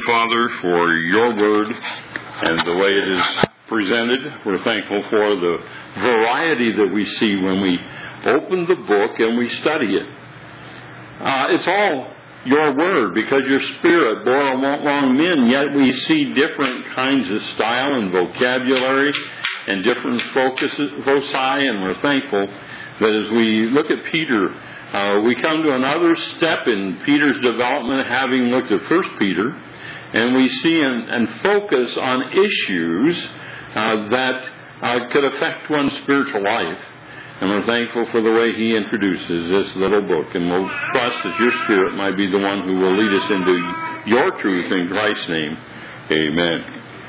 Father, for your word and the way it is presented. We're thankful for the variety that we see when we open the book and we study it. It's all your word, because your Spirit bore along men, yet we see different kinds of style and vocabulary and different foci, and we're thankful that as we look at Peter, we come to another step in Peter's development, having looked at 1 Peter, and we see and focus on issues that could affect one's spiritual life. And we're thankful for the way he introduces this little book. And we'll trust that your Spirit might be the one who will lead us into your truth in Christ's name. Amen.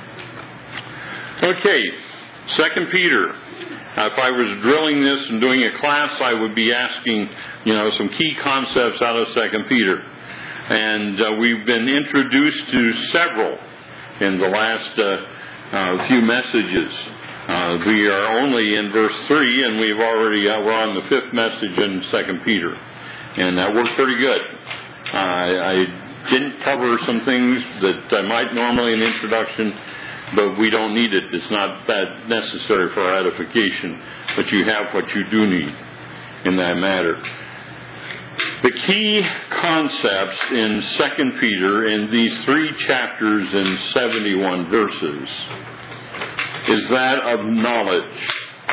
Okay, 2 Peter. If I was drilling this and doing a class, I would be asking, some key concepts out of 2 Peter. And we've been introduced to several in the last few messages. We are only in verse 3, and we're on the 5th message in 2 Peter. And that worked pretty good. I didn't cover some things that I might normally in introduction, but we don't need it. It's not that necessary for our edification, but you have what you do need in that matter. The key concepts in 2 Peter in these 3 chapters and 71 verses is that of knowledge.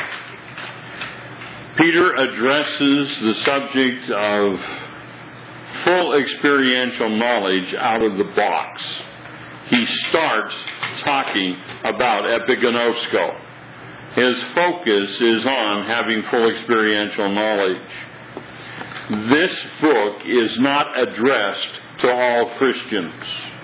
Peter addresses the subject of full experiential knowledge out of the box. He starts talking about epigenosko. His focus is on having full experiential knowledge. This book is not addressed to all Christians.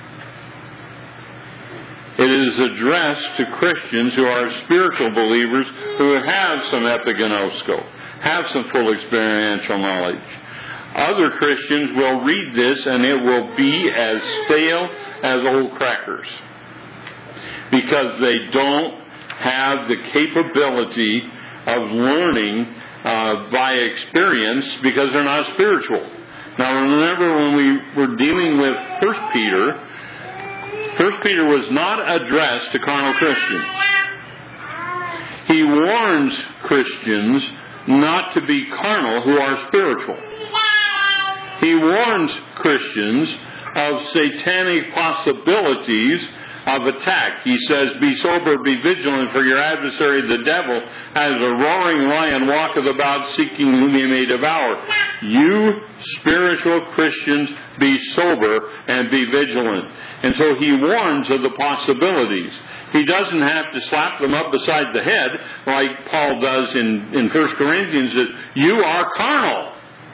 It is addressed to Christians who are spiritual believers who have some epigenosko, have some full experiential knowledge. Other Christians will read this and it will be as stale as old crackers, because they don't have the capability of learning by experience, because they're not spiritual. Now remember, when we were dealing with 1 Peter, 1 Peter was not addressed to carnal Christians. He warns Christians not to be carnal who are spiritual. He warns Christians of satanic possibilities of attack. He says, "Be sober, be vigilant, for your adversary the devil, as a roaring lion, walketh about, seeking whom he may devour." You spiritual Christians, be sober and be vigilant. And so he warns of the possibilities. He doesn't have to slap them up beside the head like Paul does in 1 Corinthians, that you are carnal.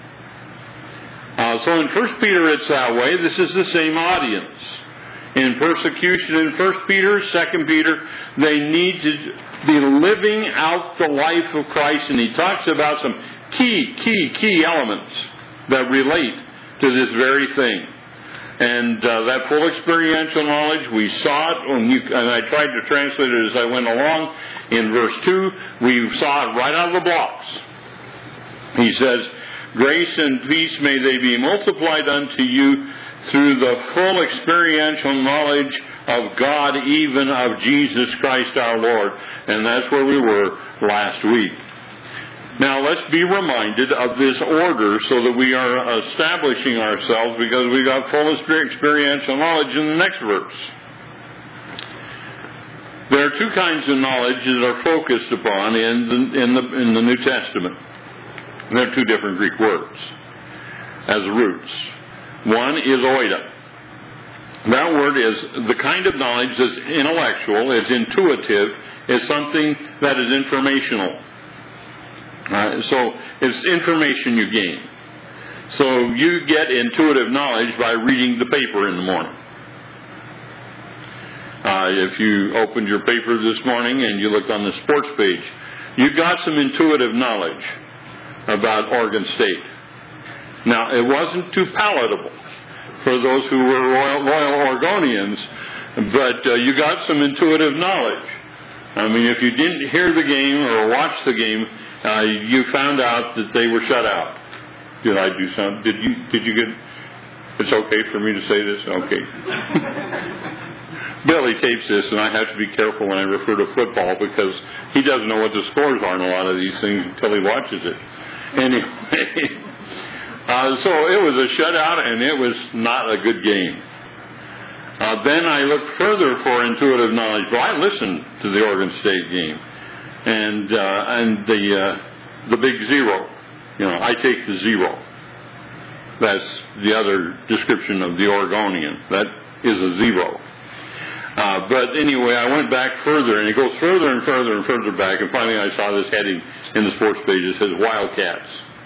So in 1 Peter it's that way. This is the same audience. In persecution in 1 Peter, 2 Peter, they need to be living out the life of Christ. And he talks about some key elements that relate to this very thing. And that full experiential knowledge, we saw it, and I tried to translate it as I went along. In verse 2, we saw it right out of the blocks. He says, "Grace and peace may they be multiplied unto you through the full experiential knowledge of God, even of Jesus Christ our Lord." And that's where we were last week. Now let's be reminded of this order so that we are establishing ourselves, because we got full experiential knowledge in the next verse. There are 2 kinds of knowledge that are focused upon in the New Testament. There are 2 different Greek words as roots. One is oida. That word is the kind of knowledge that's intellectual, is intuitive, is something that is informational. So it's information you gain. So you get intuitive knowledge by reading the paper in the morning. If you opened your paper this morning and you looked on the sports page, you got some intuitive knowledge about Oregon State. Now, it wasn't too palatable for those who were loyal Oregonians, but you got some intuitive knowledge. I mean, if you didn't hear the game or watch the game, you found out that they were shut out. Did I do something? Did you get... It's okay for me to say this? Okay. Billy tapes this, and I have to be careful when I refer to football because he doesn't know what the scores are on a lot of these things until he watches it. Anyway, so it was a shutout, and it was not a good game. Then I looked further for intuitive knowledge. Well, I listened to the Oregon State game, and the big zero. I take the zero. That's the other description of the Oregonian. That is a zero. But anyway, I went back further, and it goes further and further and further back, and finally I saw this heading in the sports page. It says Wildcats.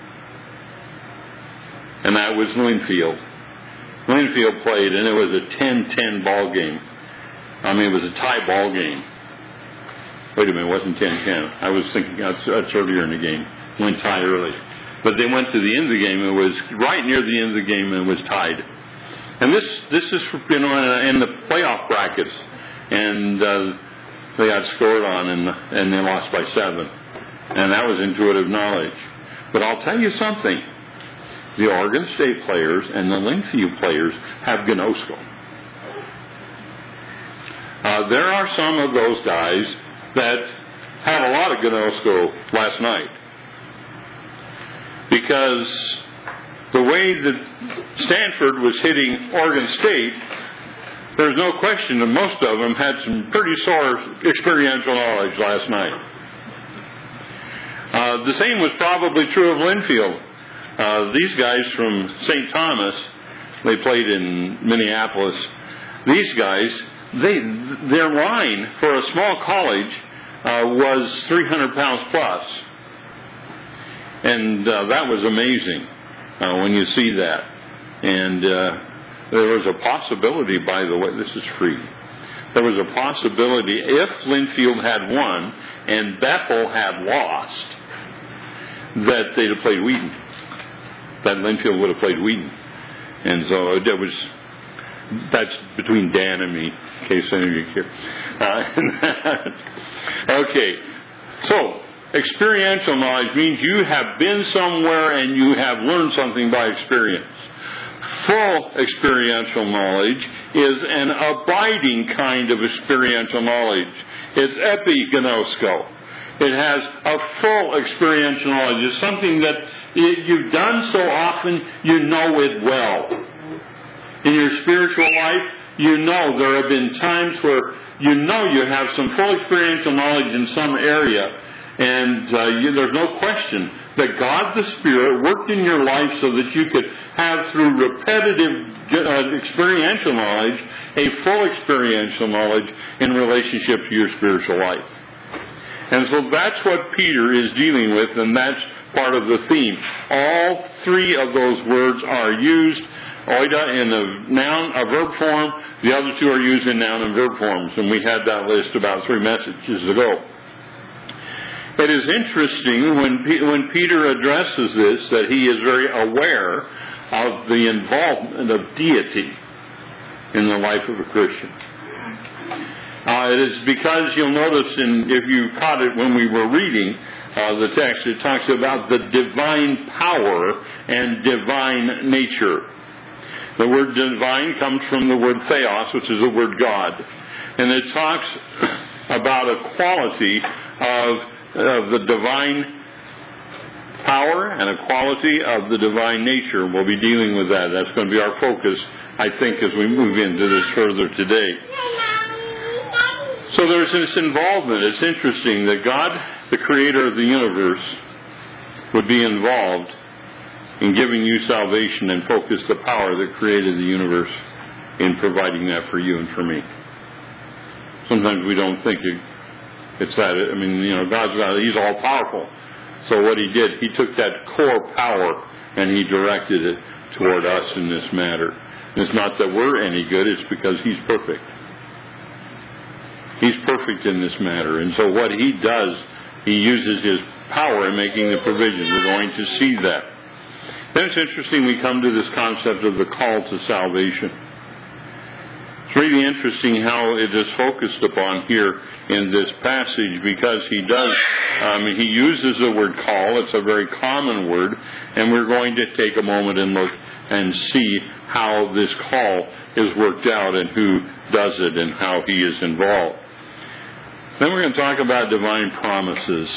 And that was Linfield. Linfield played, and it was a 10-10 ball game. I mean, it was a tie ball game. Wait a minute, it wasn't 10-10. I was thinking that's earlier in the game. Went tie early. But they went to the end of the game. It was right near the end of the game, and it was tied. And this is in the playoff brackets, and they got scored on, and they lost by 7, and that was intuitive knowledge. But I'll tell you something: the Oregon State players and the Linfield players have gnosko. There are some of those guys that had a lot of gnosko last night, because the way that Stanford was hitting Oregon State, there's no question that most of them had some pretty sore experiential knowledge last night. The same was probably true of Linfield. These guys from St. Thomas, they played in Minneapolis. These guys, their line for a small college was 300 pounds plus. And that was amazing when you see that. And there was a possibility, by the way, this is free. There was a possibility if Linfield had won and Bethel had lost, that they'd have played Wheaton. That Linfield would have played Wheaton. And so that's between Dan and me, in case any of you care. Okay, so experiential knowledge means you have been somewhere and you have learned something by experience. Full experiential knowledge is an abiding kind of experiential knowledge. It's epignosko. It has a full experiential knowledge. It's something that you've done so often, you know it well. In your spiritual life, you know there have been times where you know you have some full experiential knowledge in some area, and there's no question that God the Spirit worked in your life so that you could have, through repetitive experiential knowledge, a full experiential knowledge in relationship to your spiritual life. And so that's what Peter is dealing with, and that's part of the theme. All three of those words are used, oida in the noun, a verb form. The other two are used in noun and verb forms, and we had that list about 3 messages ago. It is interesting when Peter addresses this that he is very aware of the involvement of deity in the life of a Christian. It is because you'll notice, if you caught it when we were reading the text, it talks about the divine power and divine nature. The word divine comes from the word theos, which is the word God. And it talks about a quality of the divine power and a quality of the divine nature. We'll be dealing with that. That's going to be our focus, I think, as we move into this further today. So there's this involvement. It's interesting that God, the creator of the universe, would be involved in giving you salvation and focus the power that created the universe in providing that for you and for me. Sometimes we don't think it's that. I mean, He's all powerful. So what He did, He took that core power and He directed it toward us in this matter. And it's not that we're any good, it's because He's perfect. He's perfect in this matter. And so what He does, He uses His power in making the provision. We're going to see that. Then it's interesting we come to this concept of the call to salvation. It's really interesting how it is focused upon here in this passage, because He uses the word call. It's a very common word, and we're going to take a moment and look and see how this call is worked out and who does it and how he is involved. Then we're going to talk about divine promises.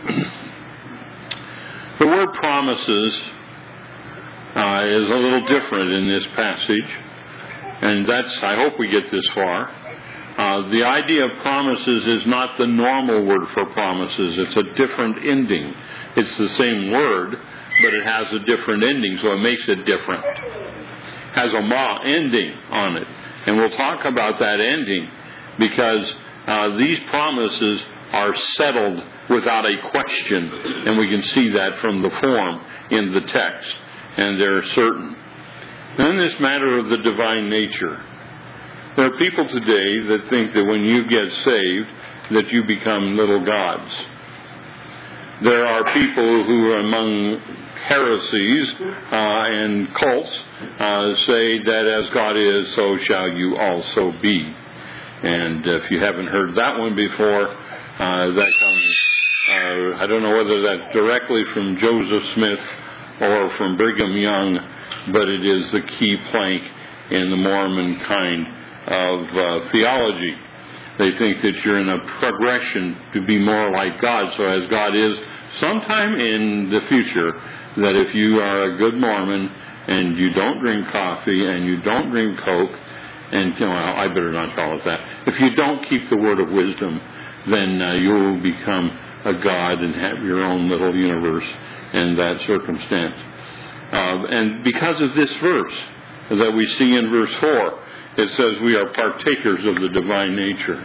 The word promises is a little different in this passage, and I hope we get this far. The idea of promises is not the normal word for promises. It's a different ending. It's the same word, but it has a different ending, so it makes it different. It has a ma ending on it. And we'll talk about that ending because these promises are settled without a question, and we can see that from the form in the text, and they're certain. Then this matter of the divine nature. There are people today that think that when you get saved, that you become little gods. There are people who are among heresies and cults say that as God is, so shall you also be. And if you haven't heard that one before, that comes, I don't know whether that's directly from Joseph Smith or from Brigham Young, but it is the key plank in the Mormon kind of theology. They think that you're in a progression to be more like God. So as God is, sometime in the future, that if you are a good Mormon and you don't drink coffee and you don't drink Coke, and I better not call it that. If you don't keep the word of wisdom, then you will become a God and have your own little universe in that circumstance. And because of this verse that we see in verse 4, it says we are partakers of the divine nature.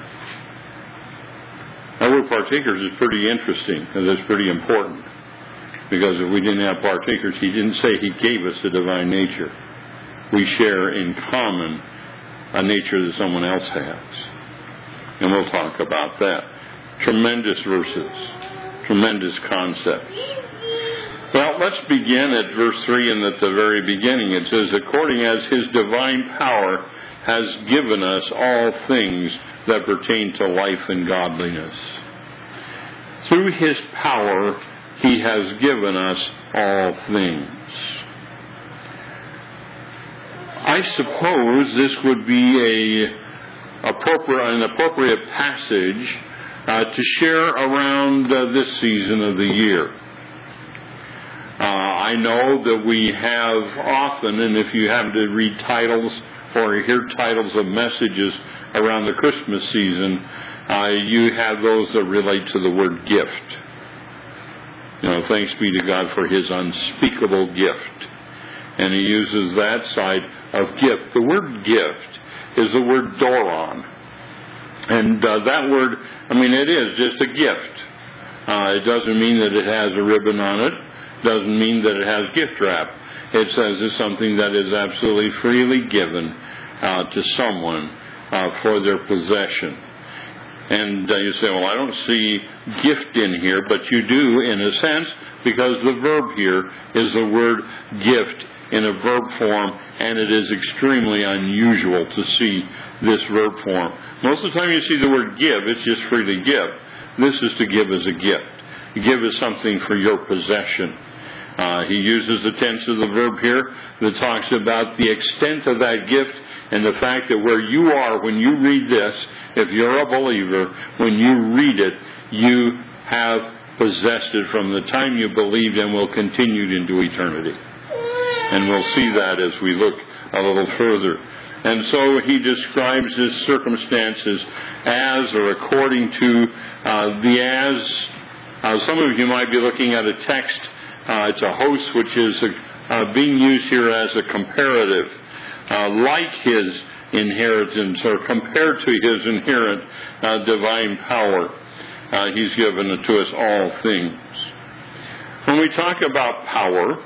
That word partakers is pretty interesting, and it's pretty important. Because if we didn't have partakers, he didn't say he gave us the divine nature. We share in common a nature that someone else has. And we'll talk about that. Tremendous verses. Tremendous concepts. Well, let's begin at verse 3 and at the very beginning. It says, according as his divine power has given us all things that pertain to life and godliness. Through his power, he has given us all things. I suppose this would be an appropriate passage to share around this season of the year. I know that we have often, and if you happen to read titles or hear titles of messages around the Christmas season, you have those that relate to the word gift. Thanks be to God for his unspeakable gift. And he uses that side of gift. The word gift is the word doron. And that word, it is just a gift. It doesn't mean that it has a ribbon on it. Doesn't mean that it has gift wrap. It says it's something that is absolutely freely given to someone for their possession. And you say, well, I don't see gift in here, but you do in a sense, because the verb here is the word gift in a verb form, and it is extremely unusual to see this verb form. Most of the time you see the word give, it's just freely give. This is to give as a gift. Give is something for your possession. He uses the tense of the verb here that talks about the extent of that gift and the fact that where you are when you read this, if you're a believer, when you read it, you have possessed it from the time you believed and will continue into eternity. And we'll see that as we look a little further. And so he describes his circumstances as or according to the as. Some of you might be looking at a text. It's a host which is being used here as a comparative. Like his inheritance or compared to his inherent divine power. He's given to us all things. When we talk about power,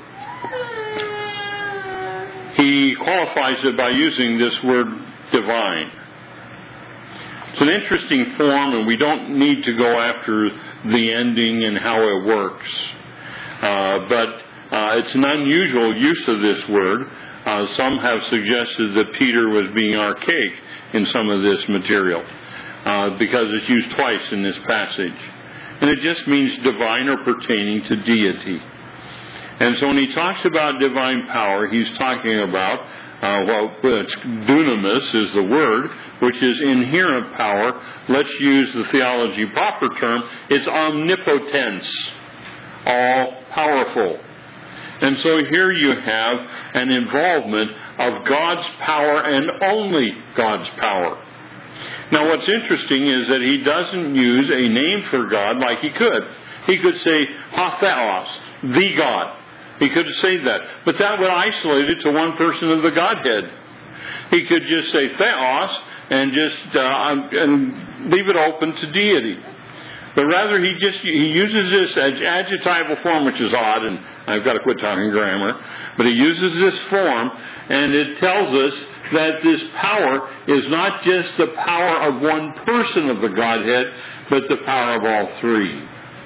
he qualifies it by using this word divine. It's an interesting form, and we don't need to go after the ending and how it works. But it's an unusual use of this word. Some have suggested that Peter was being archaic in some of this material because it's used twice in this passage. And it just means divine or pertaining to deity. And so when he talks about divine power, he's talking about, dunamis is the word, which is inherent power. Let's use the theology proper term. It's omnipotence, all powerful. And so here you have an involvement of God's power and only God's power. Now what's interesting is that he doesn't use a name for God like he could. He could say, Theos, the God. He could say that. But that would isolate it to one person of the Godhead. He could just say Theos and and leave it open to deity. But rather he uses this adjectival form, which is odd, and I've got to quit talking grammar, but he uses this form, and it tells us that this power is not just the power of one person of the Godhead, but the power of all three.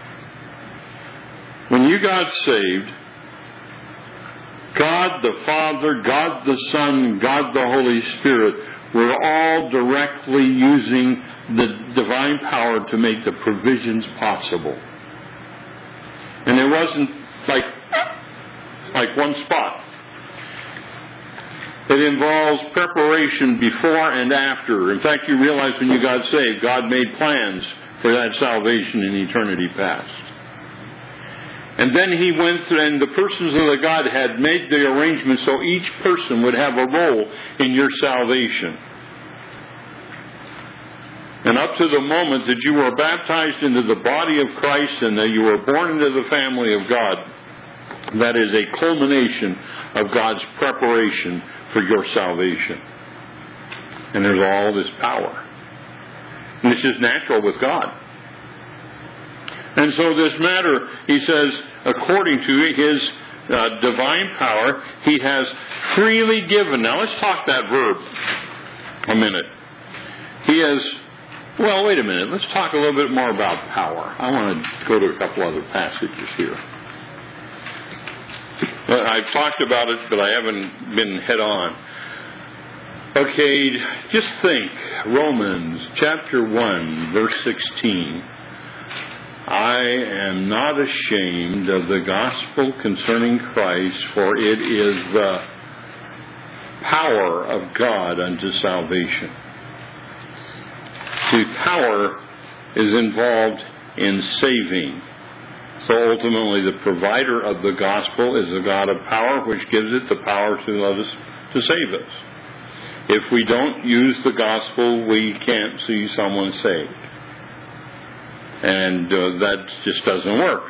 When you got saved, God the Father, God the Son, God the Holy Spirit were all directly using the divine power to make the provisions possible. And it wasn't like one spot. It involves preparation before and after. In fact, you realize when you got saved, God made plans for that salvation in eternity past. And then he went through, and the persons of the Godhead made the arrangements so each person would have a role in your salvation. And up to the moment that you were baptized into the body of Christ and that you were born into the family of God, that is a culmination of God's preparation for your salvation. And there's all this power. And it's just natural with God. And so this matter, he says, according to his divine power, he has freely given. Now let's talk that verb a minute. He has, well, wait a minute. Let's talk a little bit more about power. I want to go to a couple other passages here. I've talked about it, but I haven't been head on. Okay, just think. Romans chapter 1, verse 16. I am not ashamed of the gospel concerning Christ, for it is the power of God unto salvation. See, power is involved in saving. So ultimately the provider of the gospel is the God of power, which gives it the power to save us. If we don't use the gospel, we can't see someone saved. And that just doesn't work.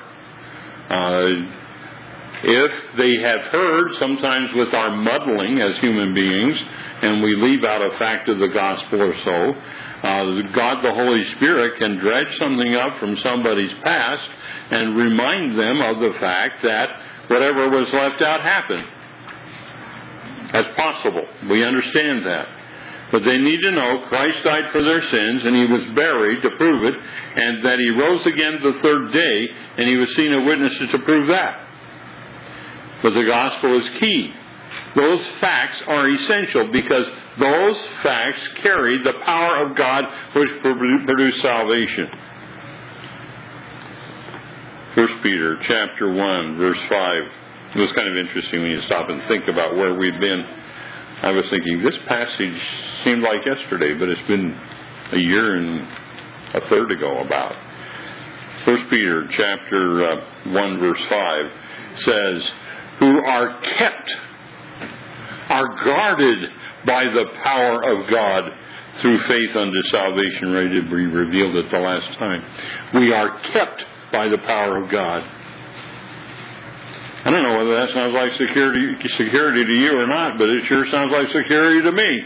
If they have heard, sometimes with our muddling as human beings, and we leave out a fact of the gospel or so, God the Holy Spirit can dredge something up from somebody's past and remind them of the fact that whatever was left out happened. That's possible. We understand that. But they need to know Christ died for their sins, and he was buried to prove it, and that he rose again the third day, and he was seen of witnesses to prove that. But the gospel is key. Those facts are essential because those facts carry the power of God which produce salvation. 1 Peter chapter 1, verse 5. It was kind of interesting when you stop and think about where we've been. I was thinking, this passage seemed like yesterday, but it's been a year and a third ago about. 1 Peter chapter 1, verse 5 says, who are kept, are guarded by the power of God through faith unto salvation, ready to be revealed at the last time. We are kept by the power of God. I don't know whether that sounds like security to you or not, but it sure sounds like security to me.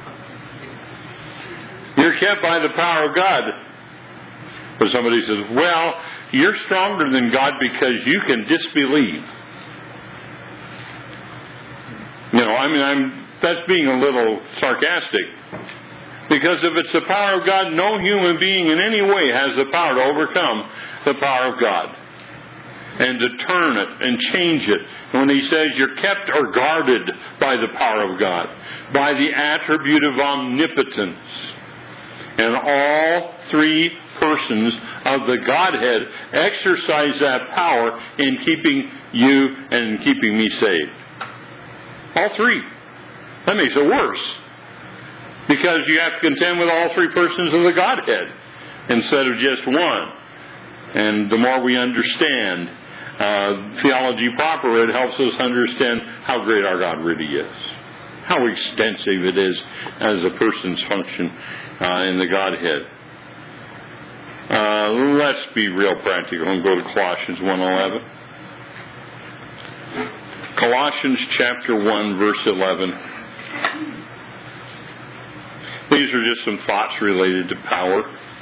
You're kept by the power of God. But somebody says, well, you're stronger than God because you can disbelieve. That's being a little sarcastic. Because if it's the power of God, no human being in any way has the power to overcome the power of God. And to turn it and change it. When he says you're kept or guarded by the power of God, by the attribute of omnipotence. And all three persons of the Godhead exercise that power in keeping you and keeping me saved. All three. That makes it worse. Because you have to contend with all three persons of the Godhead instead of just one. And the more we understand theology proper, it helps us understand how great our God really is. How extensive it is as a person's function in the Godhead. Let's be real practical and go to Colossians 1:11. Colossians chapter 1, verse 11. These are just some thoughts related to power.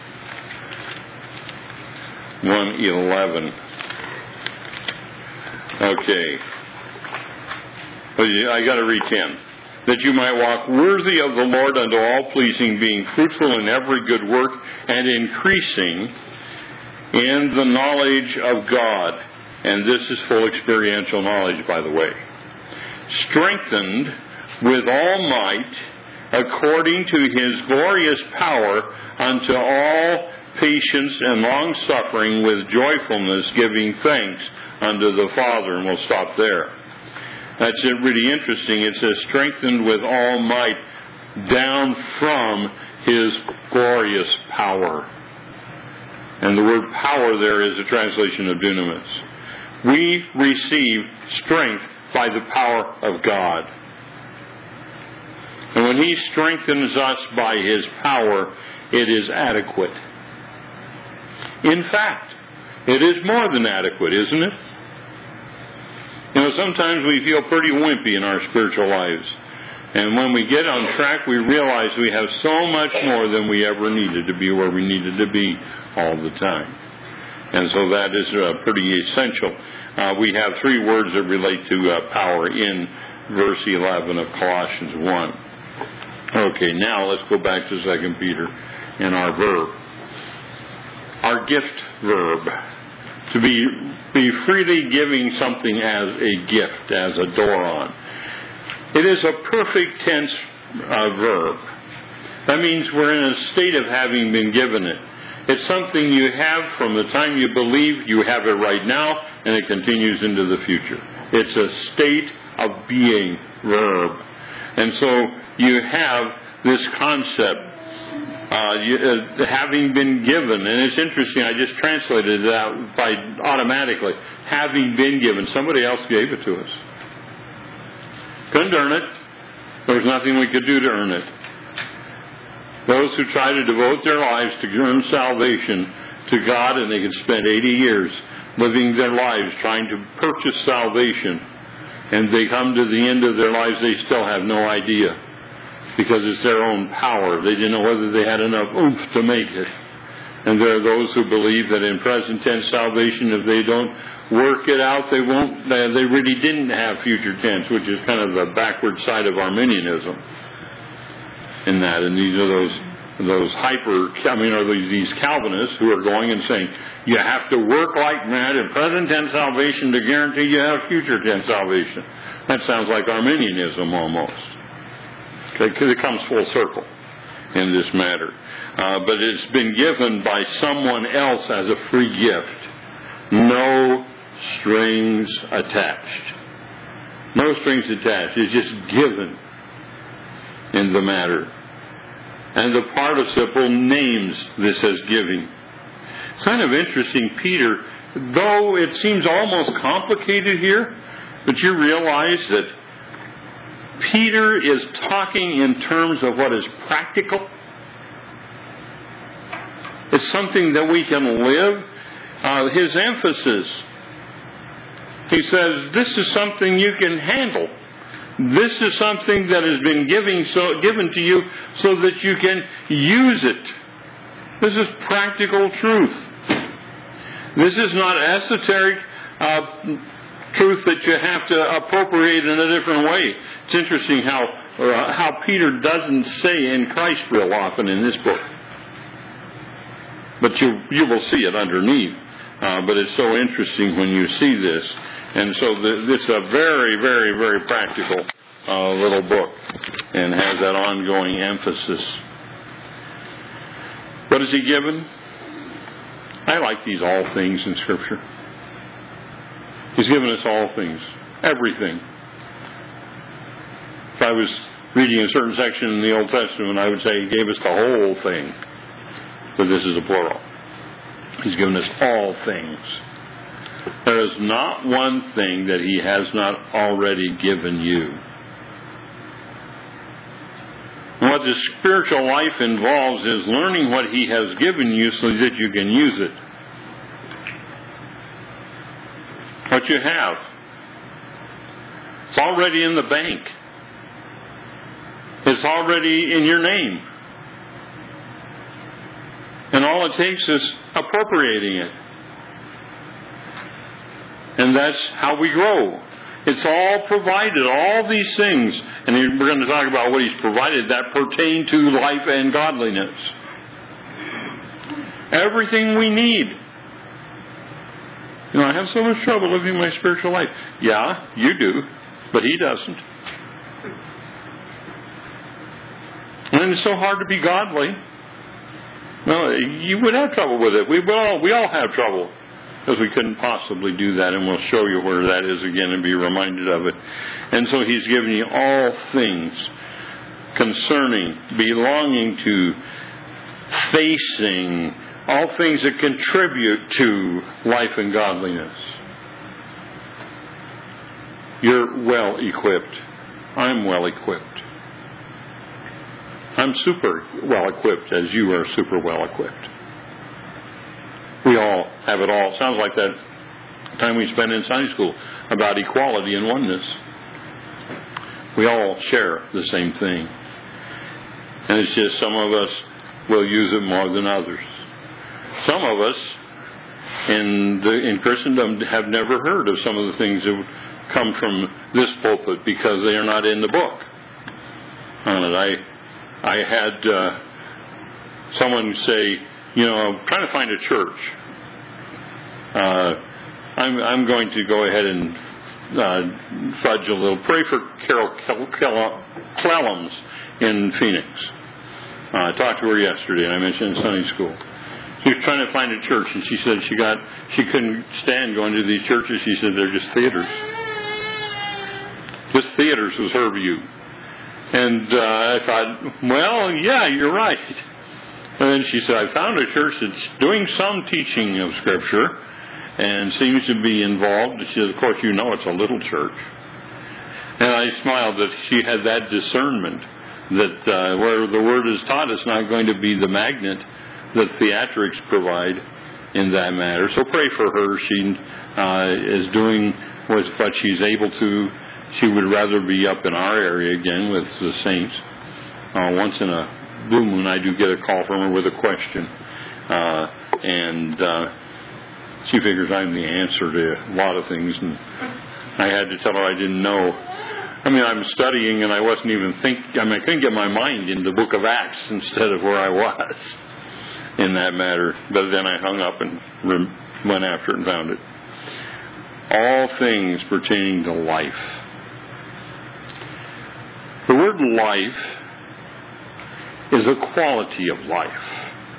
1:11. Okay. I got to read 10. That you might walk worthy of the Lord unto all pleasing, being fruitful in every good work, and increasing in the knowledge of God. And this is full experiential knowledge, by the way. Strengthened with all might, according to His glorious power, unto all patience and long-suffering with joyfulness, giving thanks unto the Father. And we'll stop there. That's really interesting. It says, strengthened with all might, down from His glorious power. And the word power there is a translation of dunamis. We receive strength by the power of God. And when He strengthens us by His power, it is adequate. In fact, it is more than adequate, isn't it? You know, sometimes we feel pretty wimpy in our spiritual lives. And when we get on track, we realize we have so much more than we ever needed to be where we needed to be all the time. And so that is pretty essential. We have three words that relate to power in verse 11 of Colossians 1. Okay, now let's go back to 2 Peter and our verb. Our gift verb. To be freely giving something as a gift, as a doron. It is a perfect tense verb. That means we're in a state of having been given it. It's something you have from the time you believe. You have it right now, and it continues into the future. It's a state of being verb. And so you have this concept. Having been given, and it's interesting, I just translated that by automatically. Having been given. Somebody else gave it to us. Couldn't earn it. There was nothing we could do to earn it. Those who try to devote their lives to earn salvation to God, and they can spend 80 years living their lives trying to purchase salvation, and they come to the end of their lives, they still have no idea. Because it's their own power. They didn't know whether they had enough oomph to make it. And there are those who believe that in present tense salvation, if they don't work it out, they won't. They really didn't have future tense, which is kind of the backward side of Arminianism. In that, and these are those these Calvinists who are going and saying you have to work like mad in present tense salvation to guarantee you have future tense salvation. That sounds like Arminianism almost. Because it comes full circle in this matter. But it's been given by someone else as a free gift. No strings attached. No strings attached. It's just given in the matter. And the participle names this as giving. It's kind of interesting, Peter, though it seems almost complicated here, but you realize that Peter is talking in terms of what is practical. It's something that we can live. His emphasis, he says, this is something you can handle. This is something that has been given to you so that you can use it. This is practical truth. This is not esoteric truth that you have to appropriate in a different way. It's interesting how Peter doesn't say in Christ real often in this book. But you will see it underneath. But it's so interesting when you see this. And so this is a very, very, very practical little book and has that ongoing emphasis. What has He given? I like these all things in Scripture. He's given us all things. Everything. If I was reading a certain section in the Old Testament, I would say He gave us the whole thing. But this is a plural. He's given us all things. There is not one thing that He has not already given you. What the spiritual life involves is learning what He has given you so that you can use it. What you have. It's already in the bank. It's already in your name. And all it takes is appropriating it. And that's how we grow. It's all provided, all these things. And we're going to talk about what He's provided that pertain to life and godliness. Everything we need. I have so much trouble living my spiritual life. Yeah, you do, but He doesn't. And it's so hard to be godly. No, you would have trouble with it. We all have trouble. Because we couldn't possibly do that, and we'll show you where that is again and be reminded of it. And so He's given you all things concerning, belonging to, facing, all things that contribute to life and godliness. You're well equipped. I'm well equipped. I'm super well equipped as you are super well equipped. We all have it all. Sounds like that time we spent in Sunday school about equality and oneness. We all share the same thing. And it's just some of us will use it more than others. Some of us in Christendom have never heard of some of the things that come from this pulpit because they are not in the book. I had someone say, I'm trying to find a church. I'm going to go ahead and fudge a little. Pray for Carol Clellams in Phoenix. I talked to her yesterday, and I mentioned in Sunday school. She was trying to find a church, and she said she couldn't stand going to these churches. She said they're just theaters. Just theaters was her view. And I thought, well, yeah, you're right. And then she said, I found a church that's doing some teaching of Scripture and seems to be involved. She said, of course, it's a little church. And I smiled that she had that discernment that where the Word is taught, it's not going to be the magnet that theatrics provide in that matter. So pray for her. She is doing what she's able to. She would rather be up in our area again with the saints. Once in a blue moon, I do get a call from her with a question. And she figures I'm the answer to a lot of things. And I had to tell her I didn't know. I'm studying and I wasn't even I couldn't get my mind in the book of Acts instead of where I was in that matter. But then I hung up and went after it and found it. All things pertaining to life. The word life is a quality of life.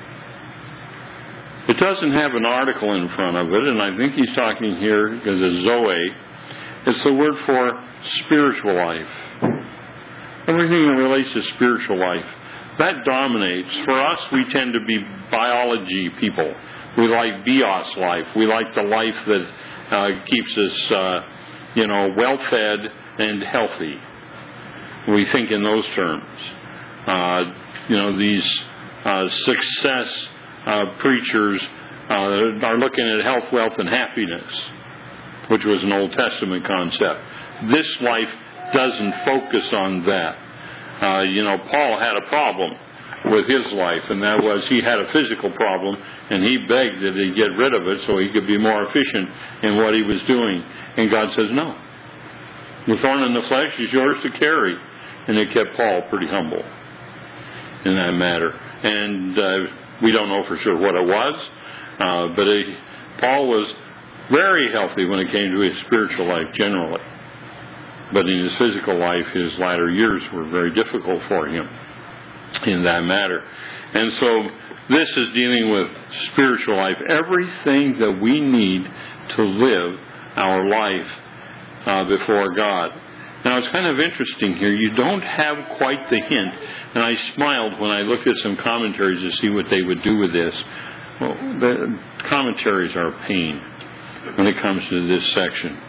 It doesn't have an article in front of it, and I think he's talking here because of Zoe. It's the word for spiritual life. Everything that relates to spiritual life. That dominates. For us, we tend to be biology people. We like bios life. We like the life that keeps us, well-fed and healthy. We think in those terms. These success preachers are looking at health, wealth, and happiness, which was an Old Testament concept. This life doesn't focus on that. Paul had a problem with his life, and that was he had a physical problem, and he begged that he get rid of it so he could be more efficient in what he was doing. And God says, no. The thorn in the flesh is yours to carry. And it kept Paul pretty humble in that matter. And we don't know for sure what it was, but Paul was very healthy when it came to his spiritual life generally. But in his physical life, his latter years were very difficult for him in that matter. And so this is dealing with spiritual life. Everything that we need to live our life before God. Now, it's kind of interesting here. You don't have quite the hint. And I smiled when I looked at some commentaries to see what they would do with this. Well, the commentaries are a pain when it comes to this section.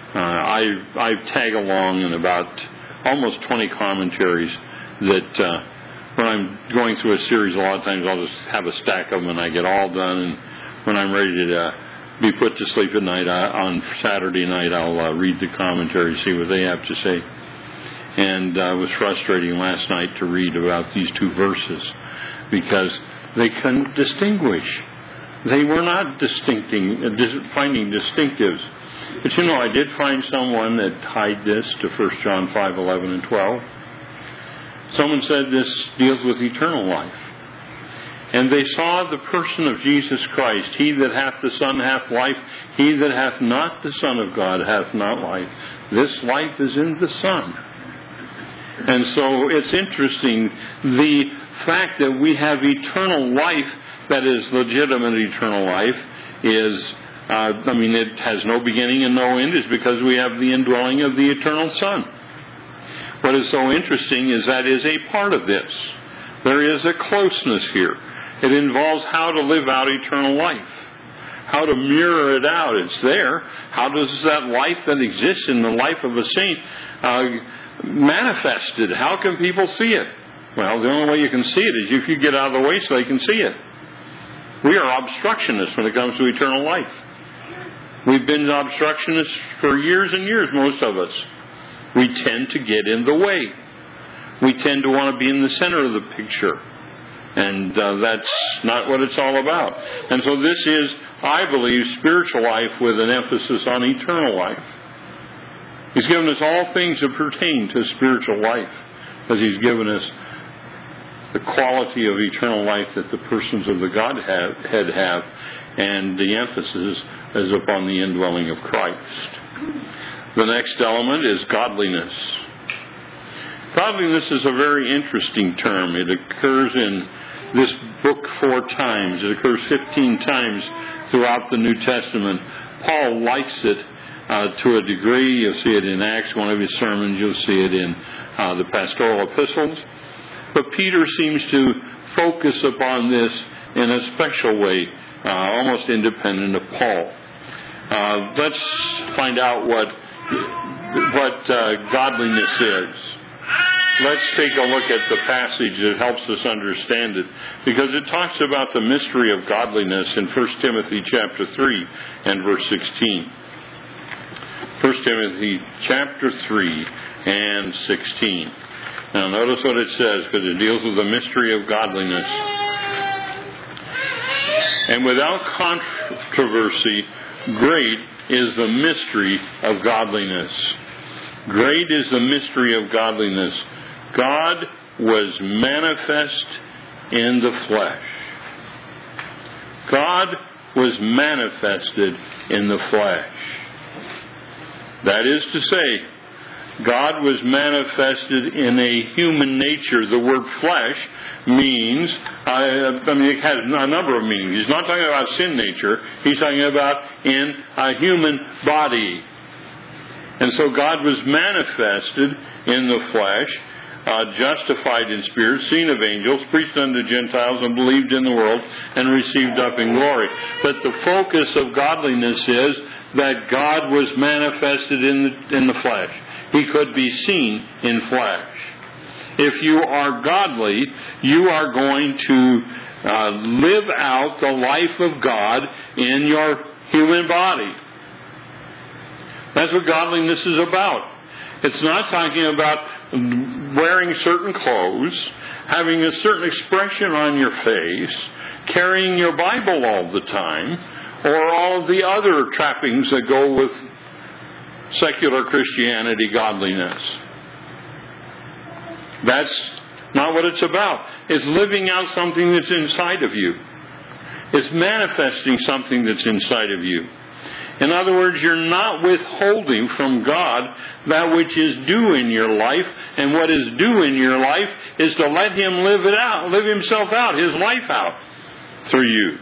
I tag along in about almost 20 commentaries that when I'm going through a series, a lot of times I'll just have a stack of them and I get all done. And when I'm ready to be put to sleep at night, on Saturday night, I'll read the commentary, see what they have to say. And it was frustrating last night to read about these two verses because they couldn't distinguish. They were not finding distinctives. But I did find someone that tied this to 1 John 5:11 and 12. Someone said this deals with eternal life. And they saw the person of Jesus Christ. He that hath the Son hath life. He that hath not the Son of God hath not life. This life is in the Son. And so it's interesting, the fact that we have eternal life, that is legitimate eternal life, is, it has no beginning and no end, is because we have the indwelling of the eternal Son. What is so interesting is that is a part of this. There is a closeness here. It involves how to live out eternal life, how to mirror it out. It's there. How does that life that exists in the life of a saint manifested? How can people see it? Well, the only way you can see it is if you get out of the way so they can see it. We are obstructionists when it comes to eternal life. We've been obstructionists for years and years, most of us. We tend to get in the way. We tend to want to be in the center of the picture. And that's not what it's all about. And so this is, I believe, spiritual life with an emphasis on eternal life. He's given us all things that pertain to spiritual life, because He's given us the quality of eternal life that the persons of the Godhead have, and the emphasis is upon the indwelling of Christ. The next element is godliness. Godliness is a very interesting term. It occurs in this book 4 times. It occurs 15 times throughout the New Testament. Paul likes it to a degree. You'll see it in Acts, one of his sermons. You'll see it in the pastoral epistles. But Peter seems to focus upon this in a special way, almost independent of Paul. Let's find out what godliness is. Let's take a look at the passage that helps us understand it, because it talks about the mystery of godliness in 1 Timothy chapter 3 and verse 16. 1 Timothy chapter 3 and 16. Now notice what it says, because it deals with the mystery of godliness. And without controversy, great is the mystery of godliness. Great is the mystery of godliness. God was manifest in the flesh. God was manifested in the flesh. That is to say, God was manifested in a human nature. The word flesh means, it has a number of meanings. He's not talking about sin nature. He's talking about in a human body. And so God was manifested in the flesh, justified in spirit, seen of angels, preached unto Gentiles, and believed in the world, and received up in glory. But the focus of godliness is that God was manifested in the flesh. He could be seen in flesh. If you are godly, you are going to live out the life of God in your human body. That's what godliness is about. It's not talking about wearing certain clothes, having a certain expression on your face, carrying your Bible all the time, or all of the other trappings that go with secular Christianity godliness. That's not what it's about. It's living out something that's inside of you. It's manifesting something that's inside of you. In other words, you're not withholding from God that which is due in your life, and what is due in your life is to let Him live it out, live Himself out, His life out through you.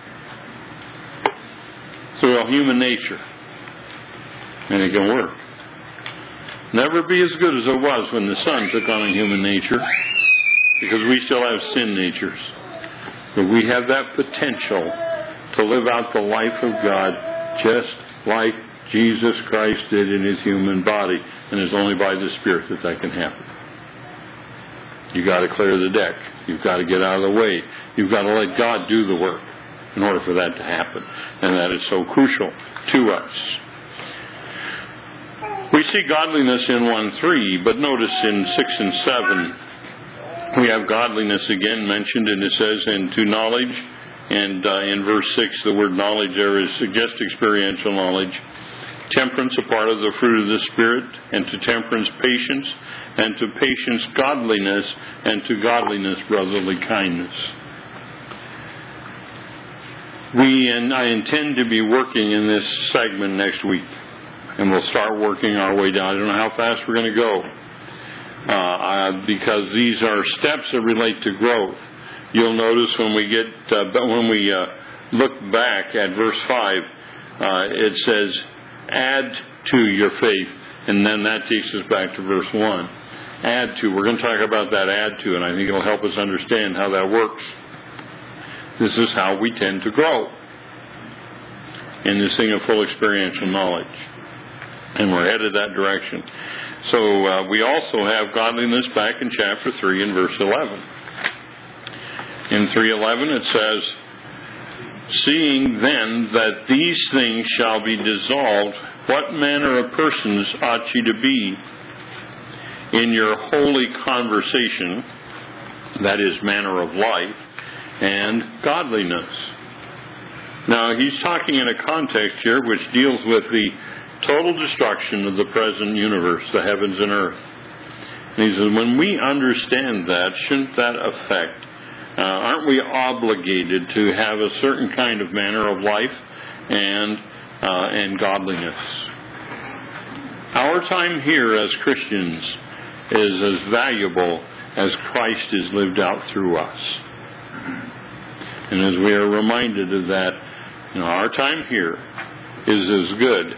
Through a human nature. And it can work. Never be as good as it was when the Son took on a human nature, because we still have sin natures. But we have that potential to live out the life of God just like Jesus Christ did in His human body. And it's only by the Spirit that can happen. You've got to clear the deck. You've got to get out of the way. You've got to let God do the work in order for that to happen. And that is so crucial to us. We see godliness in 1:3, but notice in 6 and 7, we have godliness again mentioned, and it says, and to knowledge. And in verse 6, the word knowledge there suggests experiential knowledge. Temperance, a part of the fruit of the Spirit, and to temperance, patience, and to patience, godliness, and to godliness, brotherly kindness. I intend to be working in this segment next week, and we'll start working our way down. I don't know how fast we're going to go, because these are steps that relate to growth. You'll notice when we look back at verse 5, it says, add to your faith, and then that takes us back to verse 1. Add to. We're going to talk about that add to, and I think it'll help us understand how that works. This is how we tend to grow in this thing of full experiential knowledge. And we're headed that direction. So we also have godliness back in chapter 3 and verse 11. In 3:11 it says, seeing then that these things shall be dissolved, what manner of persons ought ye to be in your holy conversation, that is, manner of life, and godliness. Now, he's talking in a context here which deals with the total destruction of the present universe, the heavens and earth. And he says, when we understand that, shouldn't that affect, aren't we obligated to have a certain kind of manner of life and godliness? Our time here as Christians is as valuable as Christ is lived out through us. And as we are reminded of that, our time here is as good,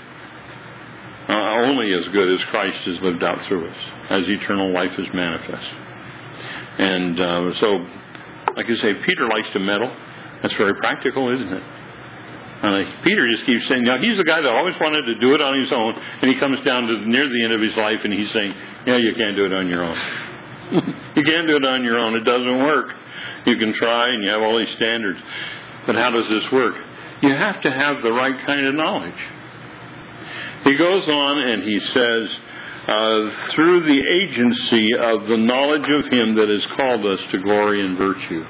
only as good as Christ is lived out through us, as eternal life is manifest. And so, like I say, Peter likes to meddle. That's very practical, isn't it? Peter just keeps saying, he's the guy that always wanted to do it on his own, and he comes down to near the end of his life, and he's saying, you can't do it on your own. You can't do it on your own. It doesn't work. You can try, and you have all these standards. But how does this work? You have to have the right kind of knowledge. He goes on and he says, through the agency of the knowledge of Him that has called us to glory and virtue.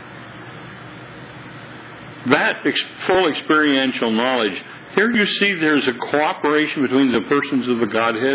That full experiential knowledge, here you see there's a cooperation between the persons of the Godhead.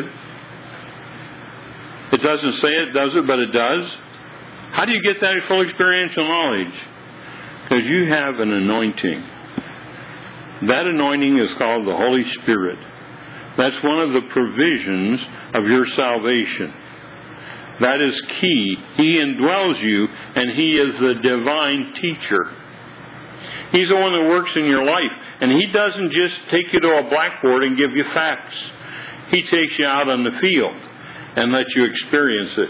It doesn't say it does it, but it does. How do you get that full experiential knowledge? Because you have an anointing. That anointing is called the Holy Spirit. That's one of the provisions of your salvation. That is key. He indwells you, and He is the divine teacher. He's the one that works in your life. And He doesn't just take you to a blackboard and give you facts. He takes you out on the field and lets you experience it.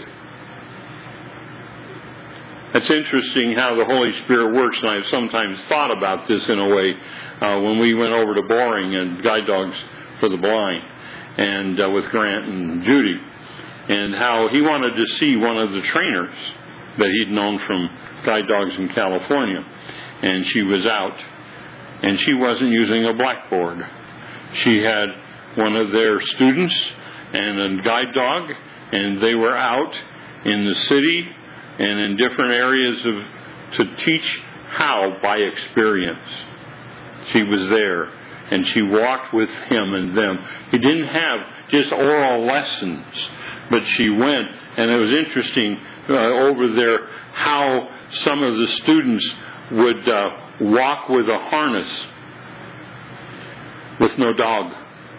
It's interesting how the Holy Spirit works, and I've sometimes thought about this in a way when we went over to Boring and Guide Dogs for the Blind, and with Grant and Judy, and how he wanted to see one of the trainers that he'd known from Guide Dogs in California, and she was out, and she wasn't using a blackboard. She had one of their students and a guide dog, and they were out in the city and in different areas to teach how by experience. She was there, and she walked with him and them. He didn't have just oral lessons, but she went, and it was interesting over there how some of the students would walk with a harness. with no dog.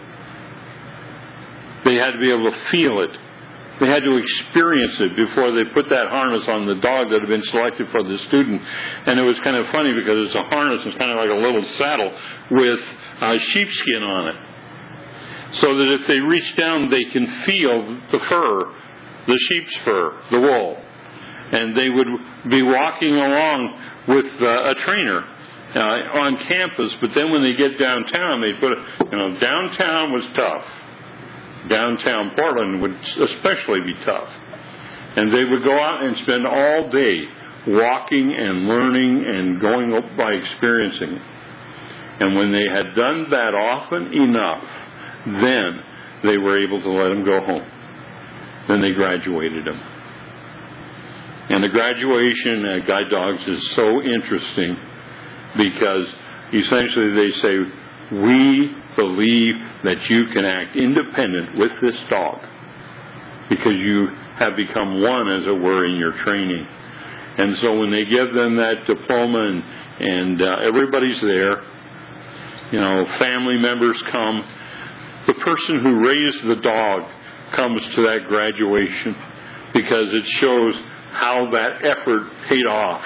They had to be able to feel it. They had to experience it before they put that harness on the dog that had been selected for the student. And it was kind of funny because it's a harness. It's kind of like a little saddle with sheepskin on it. So that if they reach down, they can feel the fur, the sheep's fur, the wool. And they would be walking along with a trainer on campus. But then when they get downtown, they put downtown was tough. Downtown Portland would especially be tough. And they would go out and spend all day walking and learning and going up by experiencing it. And when they had done that often enough, then they were able to let them go home. Then they graduated them. And the graduation at Guide Dogs is so interesting because essentially they say, we believe that you can act independent with this dog because you have become one, as it were, in your training. And so when they give them that diploma and everybody's there, family members come, the person who raised the dog comes to that graduation because it shows how that effort paid off.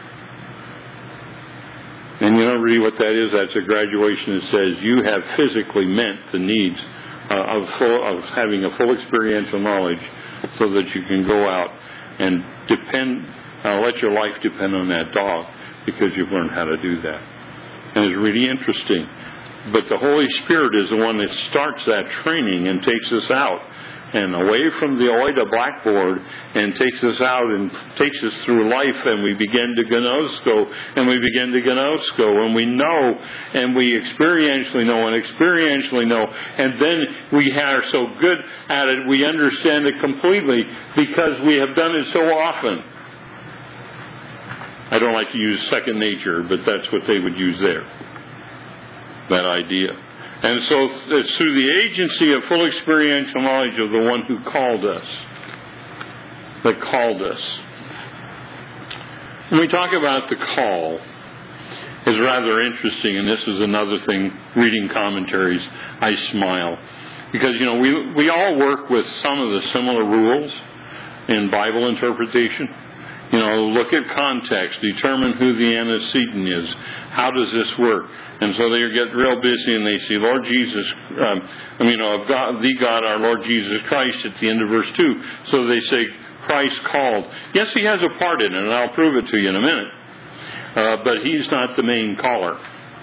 And you know really what that is? That's a graduation that says you have physically met the needs of having a full experiential knowledge so that you can go out and let your life depend on that dog because you've learned how to do that. And it's really interesting. But the Holy Spirit is the one that starts that training and takes us out and away from the OIDA blackboard and takes us out and takes us through life, and we begin to gnosko, and we begin to gnosko, and we know, and we experientially know, and then we are so good at it, we understand it completely because we have done it so often. I don't like to use second nature, but that's what they would use there, that idea. And so it's through the agency of full experiential knowledge of the one who called us, that called us. When we talk about the call, it's rather interesting, and this is another thing, reading commentaries, I smile. Because, we all work with some of the similar rules in Bible interpretation. Look at context, determine who the antecedent is. How does this work? And so they get real busy and they say, Lord Jesus, the God, our Lord Jesus Christ, at the end of verse 2. So they say, Christ called. Yes, he has a part in it, and I'll prove it to you in a minute. But he's not the main caller.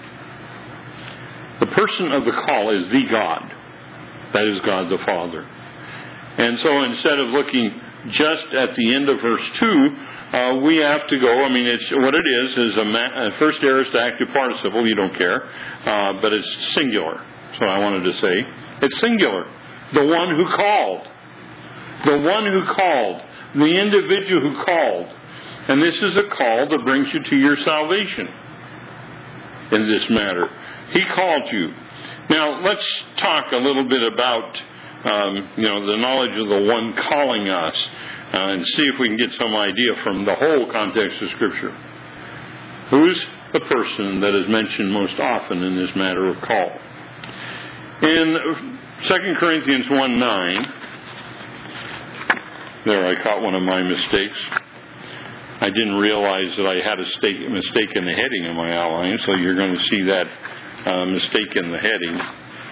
The person of the call is the God. That is God the Father. And so instead of looking just at the end of verse 2, we have to go, it's what it is a first aorist active participle, you don't care, but it's singular. That's what I wanted to say. It's singular. The one who called. The one who called. The individual who called. And this is a call that brings you to your salvation in this matter. He called you. Now, let's talk a little bit about the knowledge of the one calling us, and see if we can get some idea from the whole context of Scripture. Who's the person that is mentioned most often in this matter of call? In 2 Corinthians 1:9, there I caught one of my mistakes. I didn't realize that I had a mistake in the heading of my outline, so you're going to see that mistake in the heading.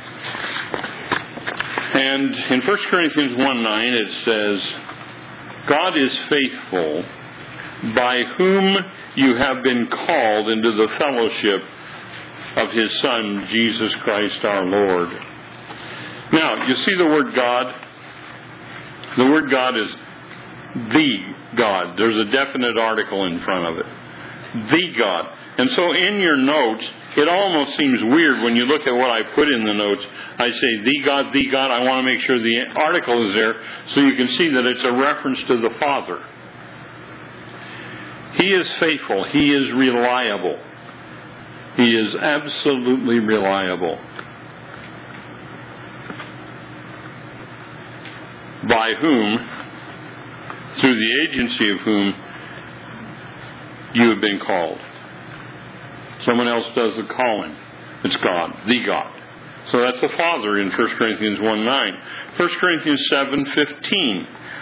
And in 1 Corinthians 1:9 it says, God is faithful, by whom you have been called into the fellowship of His Son, Jesus Christ our Lord. Now, you see the word God? The word God is the God. There's a definite article in front of it. The God. And so in your notes, it almost seems weird when you look at what I put in the notes. I say, the God. I want to make sure the article is there so you can see that it's a reference to the Father. He is faithful. He is reliable. He is absolutely reliable. By whom, through the agency of whom, you have been called. Someone else does the calling. It's God, the God. So that's the Father in 1 Corinthians 1:9. 1 Corinthians 7:15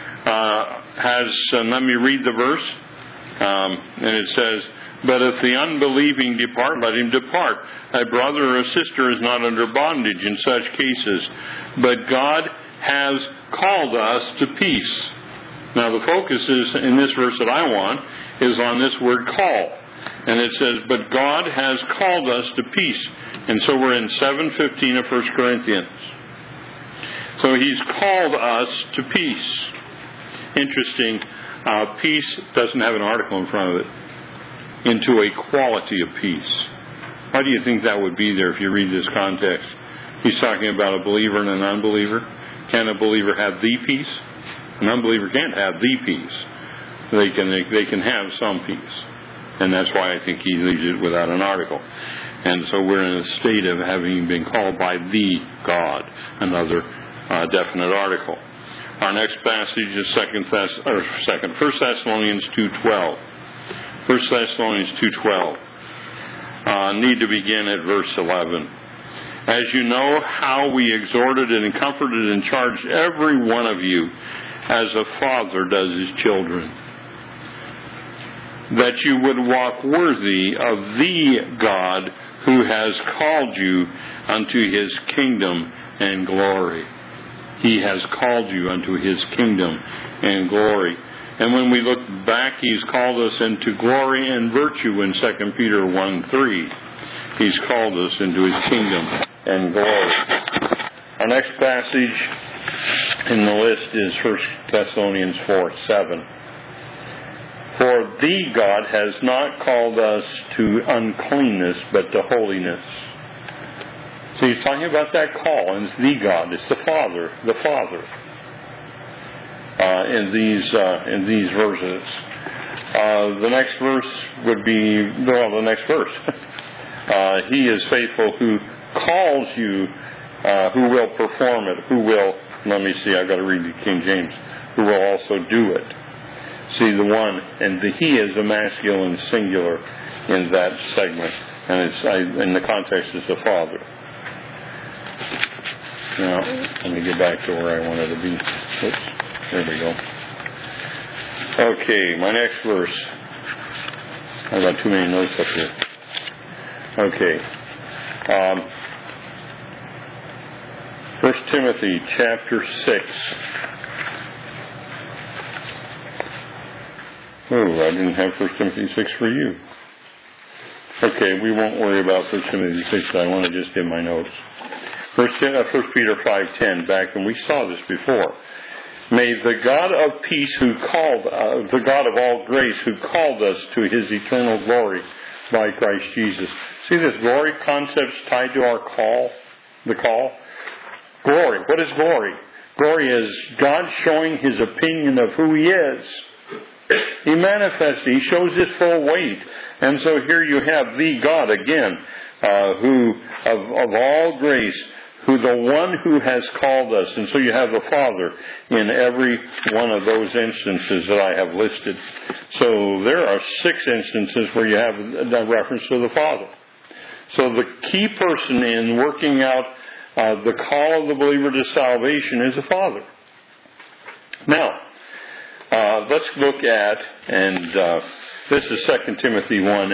let me read the verse. And it says, "But if the unbelieving depart, let him depart. A brother or a sister is not under bondage in such cases, but God has called us to peace." Now the focus is, in this verse that I want, is on this word call. And it says, "But God has called us to peace." And so we're in 7:15 of 1 Corinthians. So He's called us to peace. Interesting. Peace doesn't have an article in front of it. Into a quality of peace. Why do you think that would be there if you read this context? He's talking about a believer and an unbeliever. Can a believer have the peace? An unbeliever can't have the peace. They can have some peace. And that's why I think he leaves it without an article. And so we're in a state of having been called by the God, another definite article. Our next passage is 1 Thessalonians 2:12. 1 Thessalonians 2:12. Need to begin at verse 11. "As you know how we exhorted and comforted and charged every one of you, as a father does his children, that you would walk worthy of the God who has called you unto His kingdom and glory." He has called you unto His kingdom and glory. And when we look back, He's called us into glory and virtue in 2 Peter 1:3. He's called us into His kingdom and glory. Our next passage in the list is 1 Thessalonians 4:7. "For the God has not called us to uncleanness, but to holiness." So He's talking about that call, and it's the God, it's the Father, in these verses. The next verse would be, the next verse. He is faithful who calls you, who will perform it, who will, let me see, I've got to read the King James, who will also do it. See, the one, and the he is a masculine singular in that segment, and it's in the context is the Father. Now, let me get back to where I wanted to be. Oops, there we go. Okay, my next verse. I've got too many notes up here. Okay. 1 Timothy chapter 6. Oh, I didn't have 1 Timothy 6 for you. Okay, we won't worry about 1 Timothy 6. I want to just give my notes. 1 Peter 5:10, back, and we saw this before. "May the God of peace the God of all grace who called us to His eternal glory by Christ Jesus." See this glory concept's tied to our call, the call? Glory. What is glory? Glory is God showing His opinion of who He is. He manifests it. He shows His full weight. And so here you have the God again, who of all grace, who the one who has called us. And so you have the Father in every one of those instances that I have listed. So there are 6 instances where you have a reference to the Father. So the key person in working out the call of the believer to salvation is the Father. Now, let's look at, and this is 2 Timothy 1.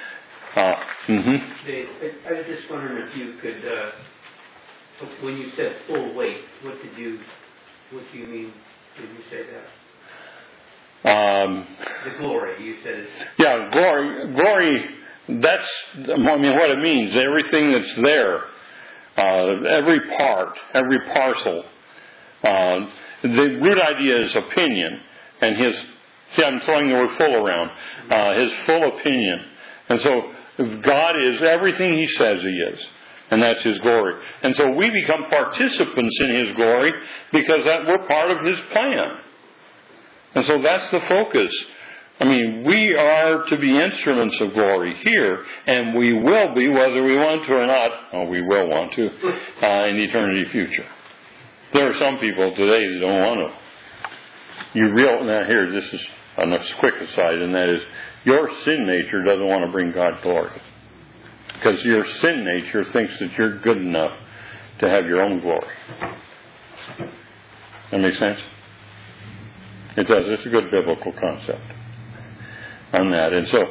Dave, I was just wondering if you could, when you said full weight, what do you mean when you say that? The glory, you said it's... Yeah, glory, that's, what it means, everything that's there, every part, every parcel. The root idea is opinion, and I'm throwing the word full around, His full opinion. And so God is everything He says He is. And that's His glory. And so we become participants in His glory because we're part of His plan. And so that's the focus. We are to be instruments of glory here, and we will be, whether we want to or not. Oh, we will want to, in eternity future. There are some people today that don't want to. Now here, this is a quick aside, and that is, your sin nature doesn't want to bring God glory. Because your sin nature thinks that you're good enough to have your own glory. That makes sense? It does. It's a good biblical concept on that. And so,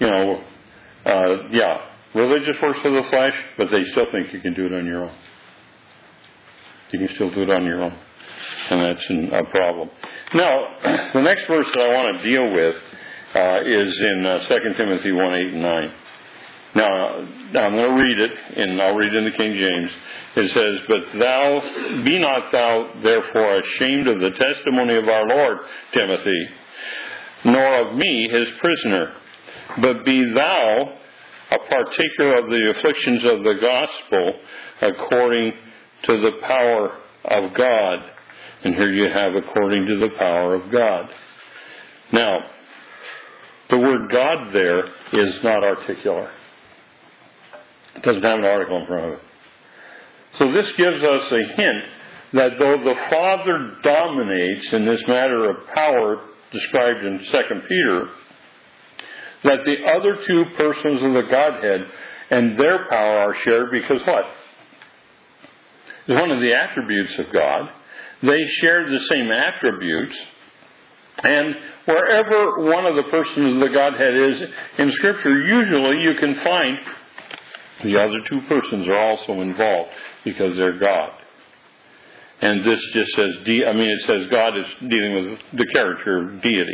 religious works of the flesh, but they still think you can do it on your own. You can still do it on your own. And that's a problem. Now, the next verse that I want to deal with is in 2 Timothy 1, 8 and 9. Now, I'm going to read it, and I'll read it in the King James. It says, "But be not thou therefore ashamed of the testimony of our Lord, Timothy, nor of me, his prisoner, but be thou a partaker of the afflictions of the gospel according to the power of God." And here you have according to the power of God. Now, the word God there is not articular. It doesn't have an article in front of it. So this gives us a hint that though the Father dominates in this matter of power described in 2 Peter, that the other two persons of the Godhead and their power are shared because what? It's one of the attributes of God. They share the same attributes. And wherever one of the persons of the Godhead is in Scripture, usually you can find the other two persons are also involved because they're God. And this just says, it says God is dealing with the character of deity.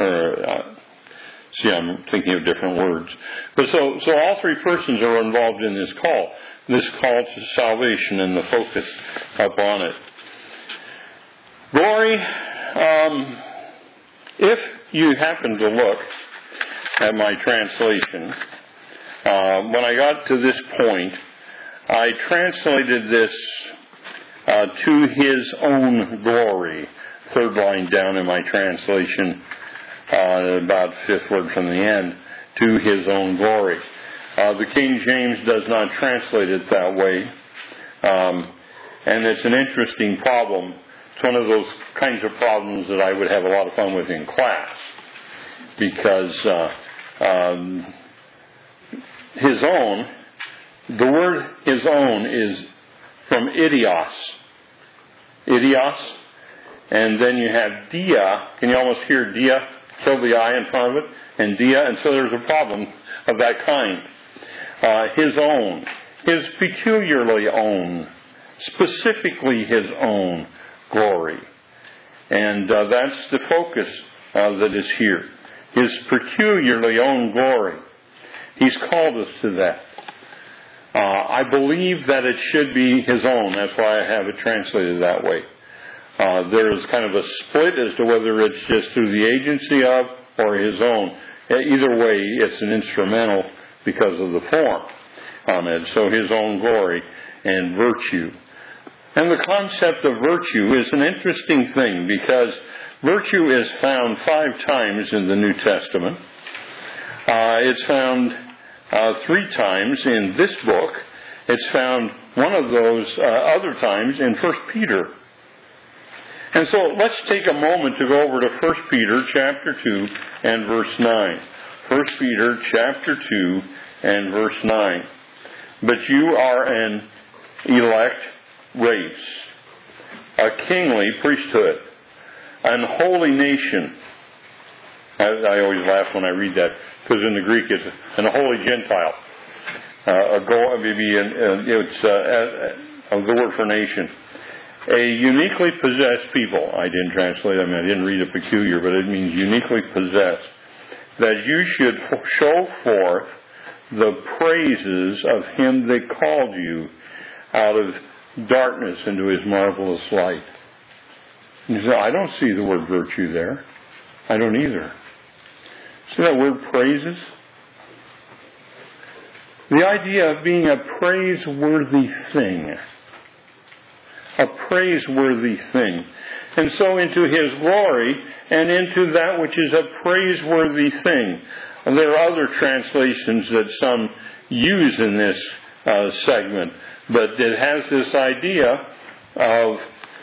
I'm thinking of different words. But so all three persons are involved in this call to salvation and the focus upon it. Glory, if you happen to look at my translation, when I got to this point, I translated this to his own glory. Third line down in my translation, about fifth word from the end, to his own glory. The King James does not translate it that way. And it's an interesting problem. It's one of those kinds of problems that I would have a lot of fun with in class. Because his own, the word his own is from idios. Idios. And then you have dia. Can you almost hear dia? Kill the I in front of it. And dia. And so there's a problem of that kind. His own. His peculiarly own. Specifically his own glory. And that's the focus that is here. His peculiarly own glory. He's called us to that. I believe that it should be his own. That's why I have it translated that way. There is kind of a split as to whether it's just through the agency of or his own. Either way, it's an instrumental because of the form on it. So his own glory and virtue. And the concept of virtue is an interesting thing because virtue is found 5 times in the New Testament. It's found 3 times in this book. It's found one of those other times in 1 Peter. And so let's take a moment to go over to 1 Peter chapter 2 and verse 9. 1 Peter chapter 2 and verse 9. But you are an elect race, a kingly priesthood, an holy nation. I always laugh when I read that because in the Greek it's an holy Gentile. The word for nation. A uniquely possessed people. I didn't translate it. I didn't read it peculiar, but it means uniquely possessed. That you should show forth the praises of him that called you out of darkness into his marvelous light. And you say, I don't see the word virtue there. I don't either. See that word praises? The idea of being a praiseworthy thing. A praiseworthy thing. And so into his glory and into that which is a praiseworthy thing. And there are other translations that some use in this segment. But it has this idea of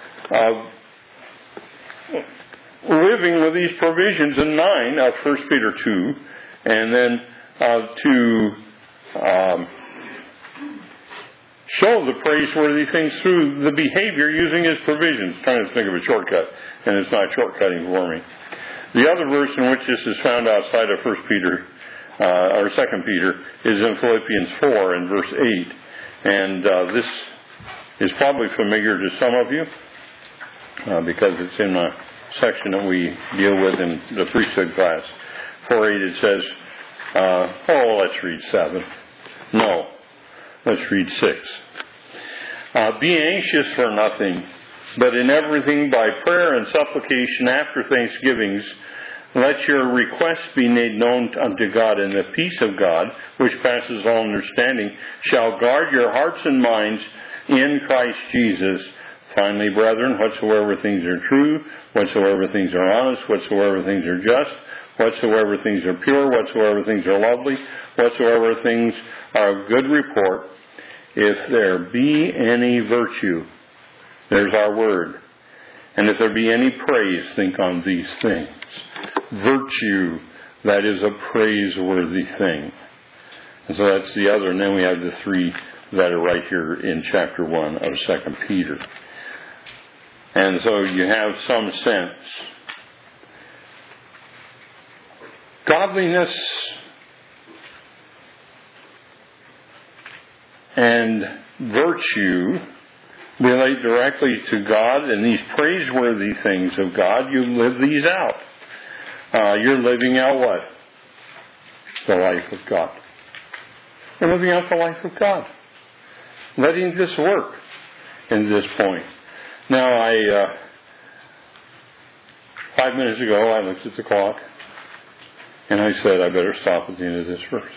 living with these provisions in 9 of 1 Peter 2, and then show the praiseworthy things through the behavior using His provisions. I'm trying to think of a shortcut, and it's not shortcutting for me. The other verse in which this is found outside of 1 Peter, or 2 Peter, is in Philippians 4 in verse 8. And this is probably familiar to some of you, because it's in a section that we deal with in the priesthood class. 4:8 it says, let's read 7. No, let's read 6. Be anxious for nothing, but in everything by prayer and supplication after thanksgivings, let your requests be made known unto God, and the peace of God, which passes all understanding, shall guard your hearts and minds in Christ Jesus. Finally, brethren, whatsoever things are true, whatsoever things are honest, whatsoever things are just, whatsoever things are pure, whatsoever things are lovely, whatsoever things are of good report, if there be any virtue, there's our word, and if there be any praise, think on these things. Virtue, that is a praiseworthy thing. And so that's the other, and then we have the three that are right here in chapter 1 of 2 Peter. And so you have some sense. Godliness and virtue relate directly to God, and these praiseworthy things of God, you live these out. You're living out what? The life of God. You're living out the life of God. Letting this work in this point. Now, 5 minutes ago, I looked at the clock, and I said, I better stop at the end of this verse.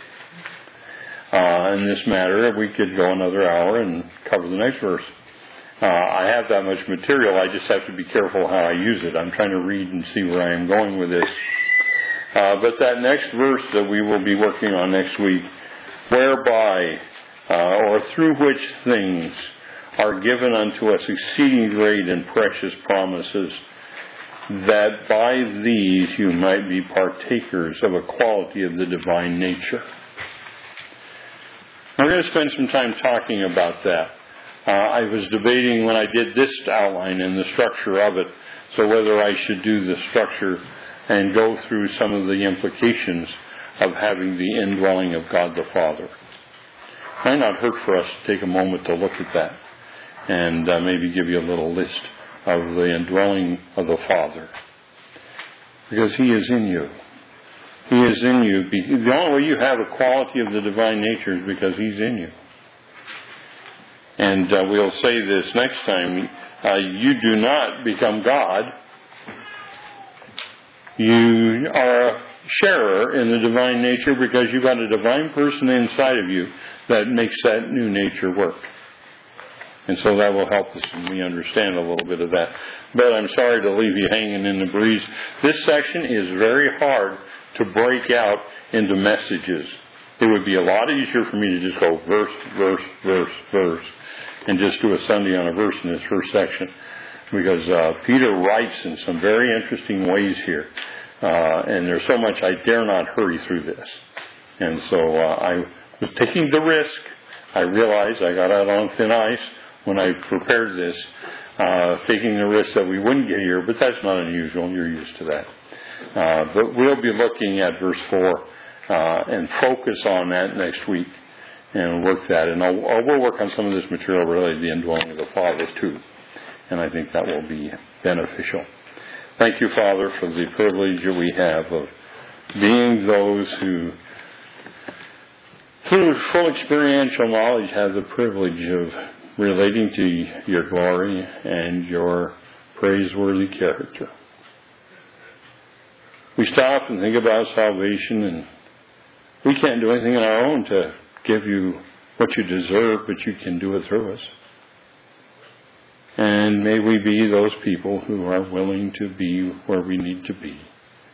In this matter, we could go another hour and cover the next verse. I have that much material, I just have to be careful how I use it. I'm trying to read and see where I am going with this. But that next verse that we will be working on next week, whereby or through which things are given unto us exceeding great and precious promises, that by these you might be partakers of a quality of the divine nature. We're going to spend some time talking about that. I was debating when I did this outline and the structure of it, so whether I should do the structure and go through some of the implications of having the indwelling of God the Father. It might not hurt for us to take a moment to look at that and maybe give you a little list of the indwelling of the Father. Because He is in you. He is in you. The only way you have a quality of the divine nature is because He's in you. And we'll say this next time. You do not become God. You are a sharer in the divine nature because you've got a divine person inside of you that makes that new nature work. And so that will help us and we understand a little bit of that. But I'm sorry to leave you hanging in the breeze. This section is very hard to break out into messages. It would be a lot easier for me to just go verse, verse, verse, verse, and just do a Sunday on a verse in this first section. Because Peter writes in some very interesting ways here. And there's so much I dare not hurry through this. And so I was taking the risk. I realized I got out on thin ice when I prepared this, taking the risk that we wouldn't get here, but that's not unusual. You're used to that. But we'll be looking at verse 4 and focus on that next week and work that. And we'll work on some of this material related to the indwelling of the Father too. And I think that will be beneficial. Thank you, Father, for the privilege that we have of being those who, through full experiential knowledge, have the privilege of relating to your glory and your praiseworthy character. We stop and think about salvation, and we can't do anything on our own to give you what you deserve, but you can do it through us. And may we be those people who are willing to be where we need to be.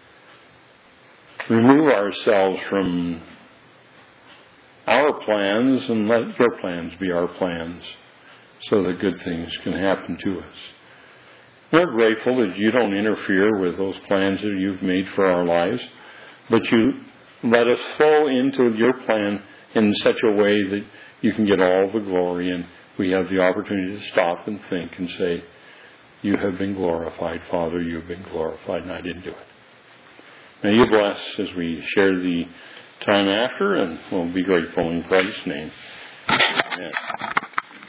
Remove ourselves from our plans and let your plans be our plans so that good things can happen to us. We're grateful that you don't interfere with those plans that you've made for our lives, but you let us flow into your plan in such a way that you can get all the glory, and we have the opportunity to stop and think and say, you have been glorified, Father, you have been glorified, and I didn't do it. May you bless as we share the time after, and we'll be grateful in Christ's name. Amen.